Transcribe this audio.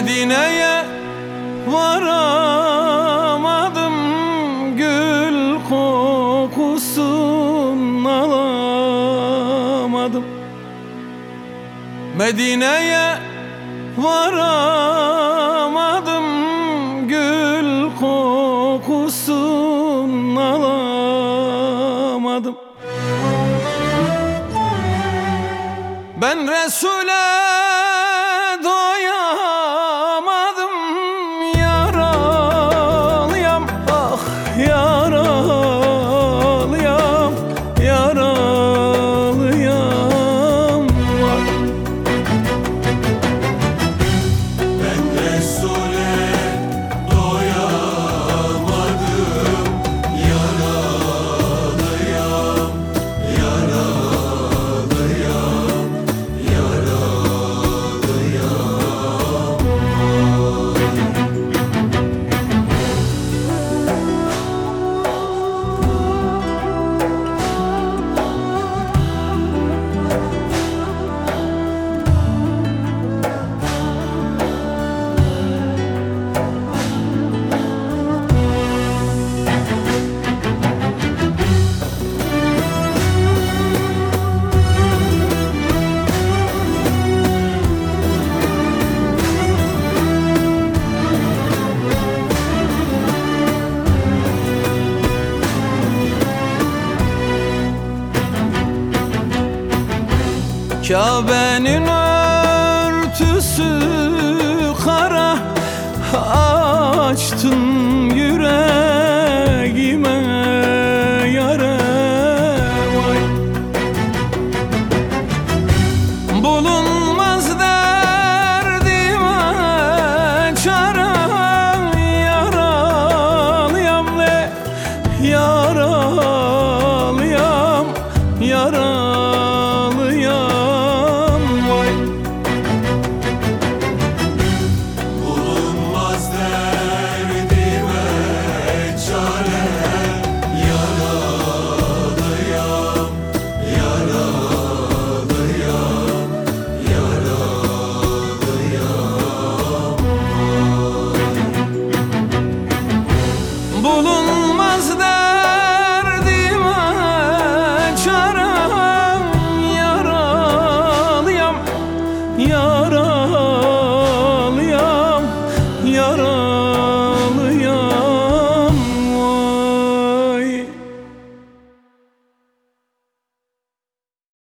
Medine'ye varamadım, gül kokusun alamadım. Medine'ye varamadım, gül kokusun alamadım. Ben Resul'e doyamadım, yaralıyam, ah yaralıyam, yaralıyam var. Ben Resul'e doyamadım, yaralıyam, yaralıyam, Kabe'nin örtüsü kara, açtın yüreğime yara, vay. Bulunmaz derdime çare, yaralıyam le, yaralıyam, yaralıyam.